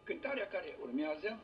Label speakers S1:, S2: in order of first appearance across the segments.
S1: Cântarea care urmează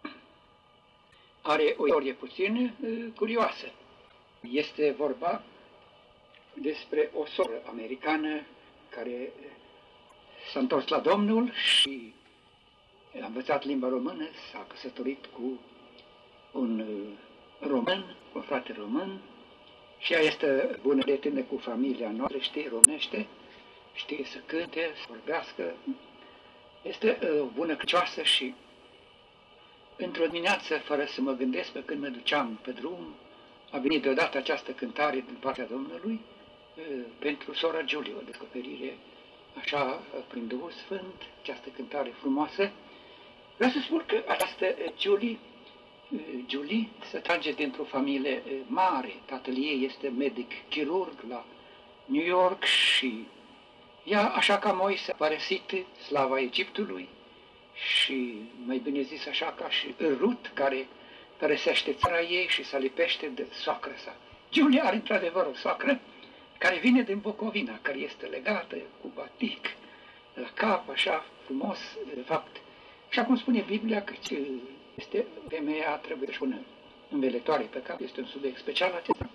S1: are o istorie puțin curioasă. Este vorba despre o soră americană care s-a întors la Domnul și a învățat limba română, s-a căsătorit cu un român, un frate român, și ea este bună prietenă cu familia noastră, știe românește, știe să cânte, să vorbească, este o bună crăcioasă. Și într-o dimineață, fără să mă gândesc, pe când mă duceam pe drum, a venit deodată această cântare din partea Domnului pentru sora Julie, o descoperire așa prin Duhul Sfânt, această cântare frumoasă. Vreau să spun că această Julie se trage dintr-o familie mare. Tatăl ei este medic chirurg la New York și ea, așa ca Moise, a părăsit slava Egiptului și, mai bine zis așa, ca și Rut, care părăsește țara ei și se lipește de soacră sa. Julie are într-adevăr o soacră care vine din Bucovina, care este legată cu batic la cap, așa frumos, de fapt. Așa cum spune Biblia, că este femeia, trebuie să pună înveletoare pe cap, este un subiect special acesta.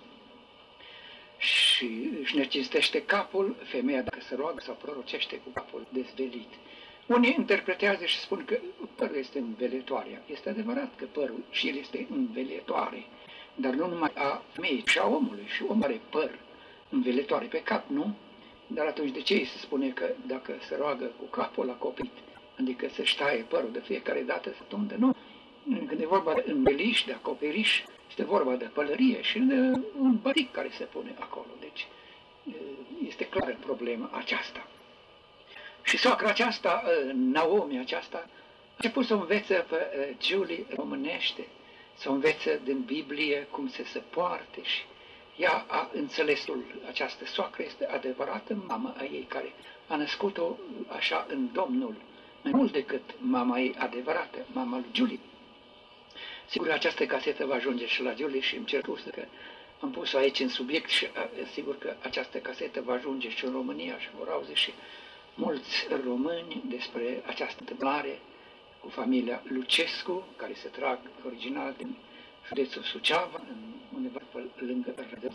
S1: Și își necinstește capul, femeia dacă se roagă sau prorocește cu capul dezvelit. Unii interpretează și spun că părul este înveletoarea. Este adevărat că părul și el este înveletoare, dar nu numai a femeii, ci a omului. Și omul are păr înveletoare pe cap, nu? Dar atunci de ce se spune că dacă se roagă cu capul acoperit, adică să-și taie părul de fiecare dată să tundă? Nu. Când e vorba de înveliș, de acoperiș, este vorba de pălărie și de un batic care se pune acolo. Deci este clară problema aceasta. Și soacra aceasta, Naomi aceasta, a început să învețe pe Julie românește, să învețe din Biblie cum să se poarte și ea a înțelesul. Această soacră este adevărată mamă a ei, care a născut-o așa în Domnul, mai mult decât mama ei adevărată, mama lui Julie. Sigur, această casetă va ajunge și la Julie și îmi cer scuze că am pus-o aici în subiect și sigur că această casetă va ajunge și în România și vor auzi și mulți români despre această întâmplare cu familia Lucescu, care se trag original din județul Suceava, undeva lângă Rădăț.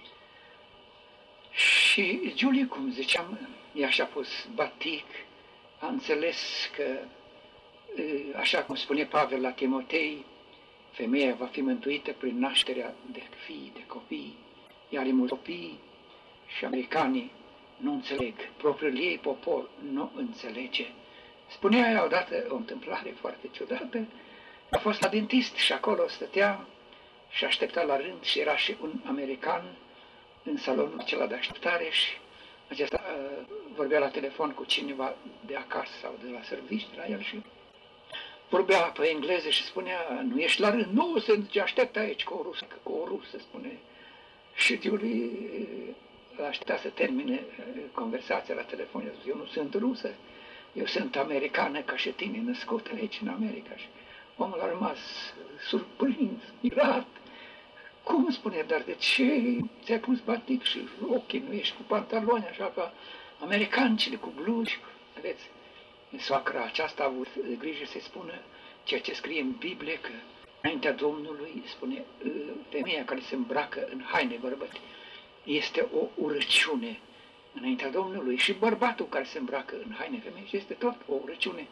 S1: Și Julie, cum ziceam, ea și-a pus batic, a înțeles că, așa cum spune Pavel la Timotei, femeia va fi mântuită prin nașterea de fii, de copii, iar mulți copii și americanii nu înțeleg, propriul ei popor nu înțelege. Spunea ea odată o întâmplare foarte ciudată, a fost la dentist și acolo stătea și aștepta la rând și era și un american în salonul acela de așteptare și acesta vorbea la telefon cu cineva de acasă sau de la serviciu la el și vorbea pe engleză și spunea, nu ești la rând? Nu, se zice, aștept aici cu o rusă, spune. Și Julie aștepta să termine conversația la telefon. Eu zic, eu nu sunt rusă, eu sunt americană ca și tine, născută aici în America. Și omul a rămas surprins, mirat. Cum, spune, dar de ce ți-ai pus batic și ochii, nu ești cu pantaloni așa ca americancile, cu blugi? Vedeți, soacra aceasta a avut grijă să-i spună ceea ce scrie în Biblie, că înaintea Domnului, spune, femeia care se îmbracă în haine bărbăți este o urăciune înaintea Domnului și bărbatul care se îmbracă în haine femei este tot o urăciune.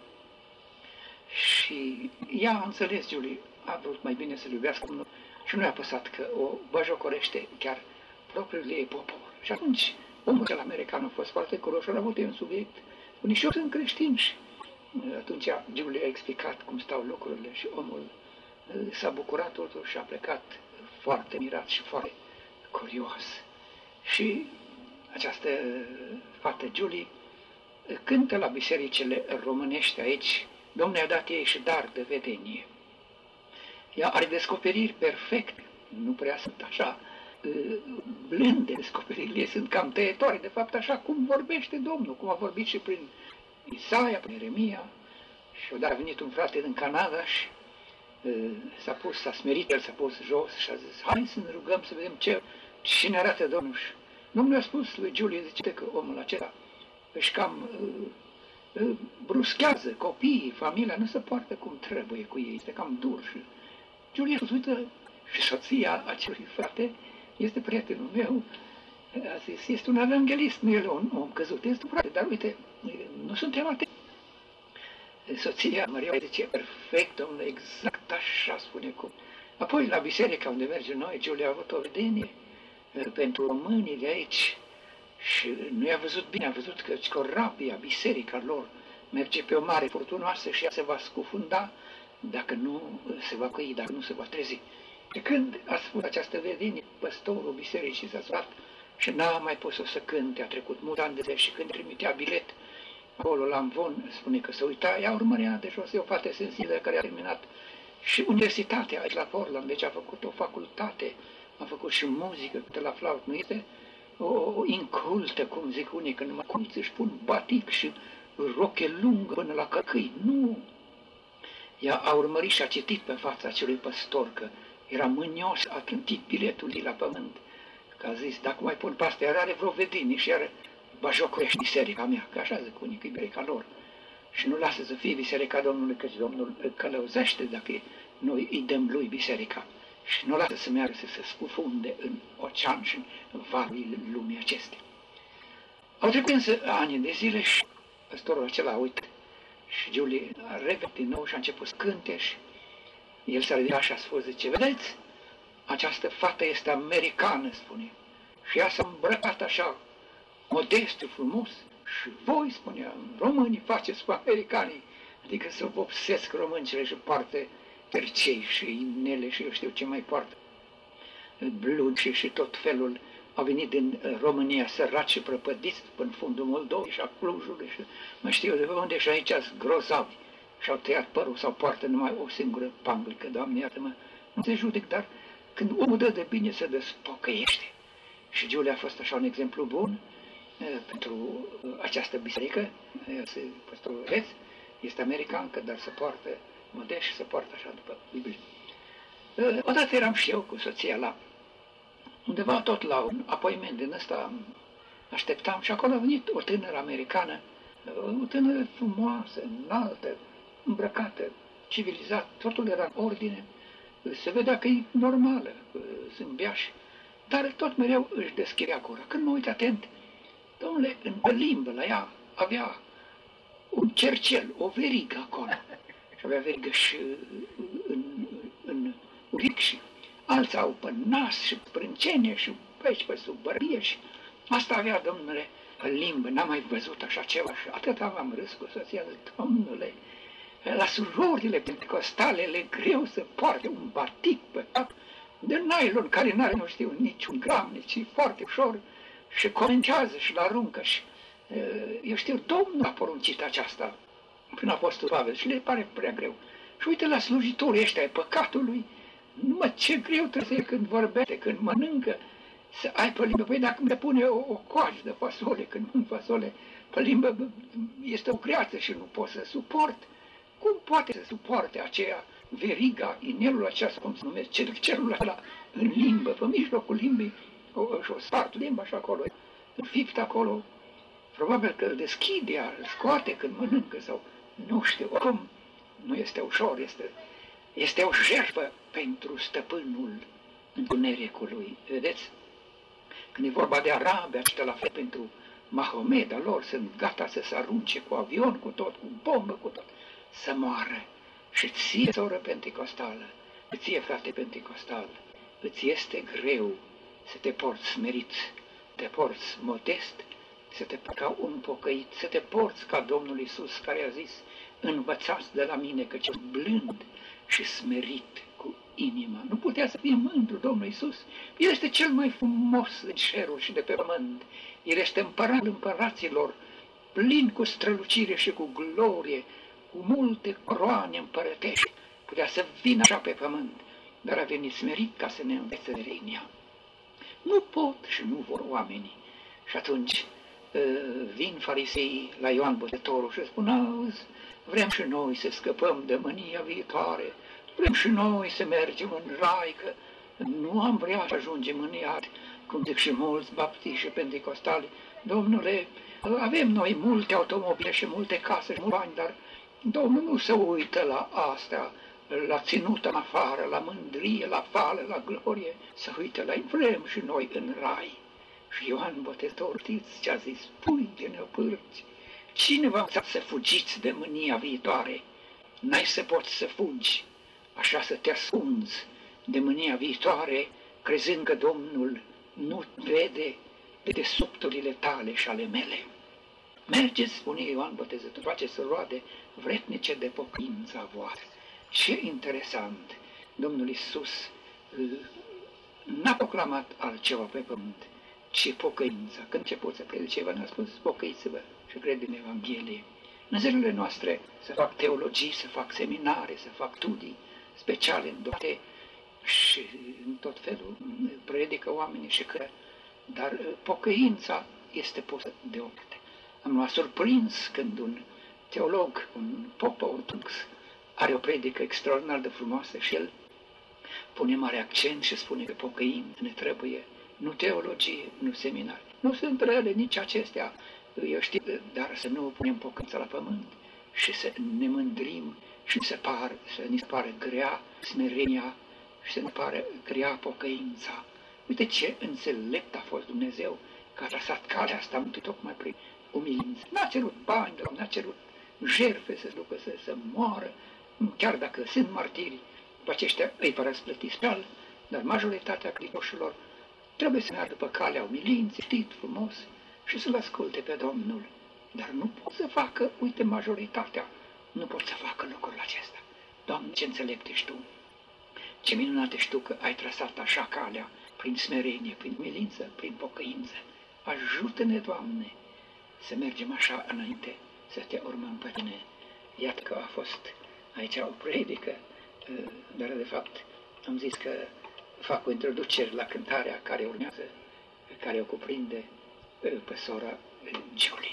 S1: Și ea a înțeles, Julie, a vrut mai bine să-l iubească Domnul și nu i-a păsat că o băjocorește chiar propriul ei popor. Și atunci omul cel american a fost foarte curios și a avut un subiect. Spune, și eu sunt creștin și atunci Julie a explicat cum stau lucrurile și omul s-a bucurat totuși și a plecat foarte mirat și foarte curios. Și această fată Julie cântă la bisericile românești aici. Domnul i-a dat ei și dar de vedenie. Ea are descoperiri perfecte, nu prea sunt așa blânde descoperirile, sunt cam tăietoare, de fapt așa cum vorbește Domnul, cum a vorbit și prin Isaia, prin Ieremia. Și odată a venit un frate din Canada și s-a smerit, el s-a pus jos și a zis, hai să ne rugăm să vedem ce ne arată Domnul. Și Domnul a spus lui Julie, zice că omul acela își cam bruschează copiii, familia nu se poartă cum trebuie cu ei, este cam dur. Și Giulia se uită și soția acelui frate este prietenul meu, a zis, este un evanghelist, nu e un om căzut, este un frate, dar uite, nu suntem atât. Soția Maria zice, perfect, domnule, exact așa spune cum. Apoi la biserica unde mergem noi, Giulia a avut o vedenie pentru românii de aici și nu i-a văzut bine, a văzut că corabia, biserica lor, merge pe o mare furtunoasă și ea se va scufunda dacă nu se va căi, dacă nu se va trezi. De când a spus această vedenie, păstorul bisericii s-a surat și n-a mai pus-o să cânte, a trecut mult ani de zile și când trimitea bilet, acolo la Amvon, spune că se uita, ea urmărea de jos, e o fată sensibilă care a terminat și universitatea aici la Portland, deci a făcut o facultate, a făcut și muzică, de la flaut, nu este o incultă, cum zic unii, că numai cum își pun batic și roche lungă până la căcâi, nu. Ea a urmărit și a citit pe fața acelui păstor că era mânios, a trântit biletul ei la pământ, că a zis, dacă mai pun pe astea, iar are vreo vedenie și iar bajocorești biserica mea, că așa zic unii, că e biserica lor. Și nu lasă să fie biserica Domnului, căci Domnul îl călăuzește dacă noi îi dăm lui biserica. Și nu lasă să meargă să se scufunde în ocean și în valul lumii acestea. Au trecut însă ani de zile și păstorul acela a uitat. Și Giulie a revenit din nou și a început să cânte și el s-a ridicat și a spus, zice, vedeți, această fată este americană, spune, și ea s-a îmbrăcat așa, modest, frumos, și voi, spunea, românii faceți cu americanii, adică să vopsesc româncele și poartă percei și inele și eu știu ce mai poartă, blugi și tot felul. Au venit din România săraci și prăpădiți până în fundul Moldovei și a Clujului și mă știu de unde și aici sunt grozavi și-au tăiat părul sau poartă numai o singură panglică, Doamne iartă-mă, nu te judec, dar când omul dă de bine se despocăiește. Și Giulia a fost așa un exemplu bun pentru această biserică, păstorul Reț, este americancă, dar se poartă modest și se poartă așa după Biblie. Odată eram și eu cu soția la undeva tot la un apoiment din ăsta, așteptam și acolo a venit o tânără americană, o tânără frumoasă, înaltă, îmbrăcată, civilizată, totul era în ordine, se vedea că e normală, zâmbea și, dar tot mereu își deschidea gura. Când mă uit atent, domnule, în limbă la ea avea un cercel, o verigă acolo. Și avea verigă și în urechi și alții au pe nas și sprâncene și pe aici pe sub bărbie și asta avea, domnule, în limbă. N-am mai văzut așa ceva și atât am râs cu soția, zic, domnule, la surorile pentecostale le greu să poarte un batic pe cap de nylon care n-are, nu știu, niciun gram, nici foarte ușor și comentează și la aruncă și eu știu, Domnul a poruncit aceasta prin Apostolul Pavel și le pare prea greu. Și uite la slujitorii ăștia ai păcatului, numai ce greu trebuie să fie când vorbește, când mănâncă, să ai pe limbă. Păi dacă îmi pune o coajă de fasole, când mănânc fasole pe limbă, este o greață și nu pot să suport. Cum poate să suporte aceea veriga, inelul acesta, cum se numește, celul ăla în limbă, pe mijlocul limbii, și o spart limba și acolo, înfipt acolo, probabil că îl deschide, îl scoate când mănâncă sau nu știu, oricum nu este ușor, este o jertfă pentru stăpânul întunericului. Vedeți? Când e vorba de arabi, aceștia la fel pentru Mahomed, al lor, sunt gata să se arunce cu avion, cu tot, cu bombă, cu tot, să moară. Și ție, soră pentecostală, ție, frate pentecostal, îți este greu să te porți smerit, te porți modest, să te porți ca un pocăit, să te porți ca Domnul Iisus, care a zis, învățați de la mine că ce blând și smerit cu inima. Nu putea să fie mândru Domnul Iisus. El este cel mai frumos în cerul și de pe pământ. El este împăratul împăraților, plin cu strălucire și cu glorie, cu multe coroane împărătești. Putea să vină așa pe pământ, dar a venit smerit ca să ne învețe de în ea. Nu pot și nu vor oamenii. Și atunci vin fariseii la Ioan Botezătorul și spun, auzi, vrem și noi să scăpăm de mânia viitoare, vrem și noi să mergem în rai, că nu am vrea să ajungem în iad, cum zic și mulți baptiști și pentecostali. Domnule, Avem noi multe automobile și multe case și mulți bani, dar Domnul nu se uită la astea, la ținută în afară, la mândrie, la fală, la glorie, să uită la vrem și noi în rai. Și Ioan Botezătorul, știți ce a zis? Pui-te neopârți. Cine v-a învățat să fugiți de mânia viitoare? N-ai să poți să fugi, așa să te ascunzi de mânia viitoare, crezând că Domnul nu vede de desubturile tale și ale mele. Mergeți, spune Ioan Botezătorul, faceți roade vretnice de pocăința voastră. Ce interesant! Domnul Iisus n-a proclamat altceva pe pământ, ci pocăința. Când început să predice, v-a spus, pocăiți-vă și cred în Evanghelie. În zilele noastre să fac teologii, să fac seminare, să fac studii speciale în toate și în tot felul predică oamenii și că, dar pocăința este pusă deoparte. Am luat surprins când un teolog, un pop ortodox, are o predică extraordinar de frumoasă și el pune mare accent și spune că pocăința ne trebuie, nu teologie, nu seminari. Nu sunt rele nici acestea, eu știu, dar să nu punem pocăința la pământ și să ne mândrim și să ni se pare grea smerenia și să ne pare grea pocăința. Uite ce înțelept a fost Dumnezeu că a trasat calea asta tocmai prin umilință. N-a cerut bani, n-a cerut jertfe să ducă să moară, chiar dacă sunt martiri, pe aceștia îi va răsplăti speal, dar majoritatea credincioșilor trebuie să meargă pe calea umilinței, știt, frumos, și să-L asculte pe Domnul. Dar nu pot să facă, uite, majoritatea, nu pot să facă lucrul acesta. Doamne, ce înțelept ești Tu! Ce minunat ești Tu că ai trasat așa calea, prin smerenie, prin umilință, prin pocăință. Ajută-ne, Doamne, să mergem așa înainte, să Te urmăm pe Tine. Iată că a fost aici o predică, dar de fapt am zis că fac o introducere la cântarea care urmează, care o cuprinde pe sora Giulia.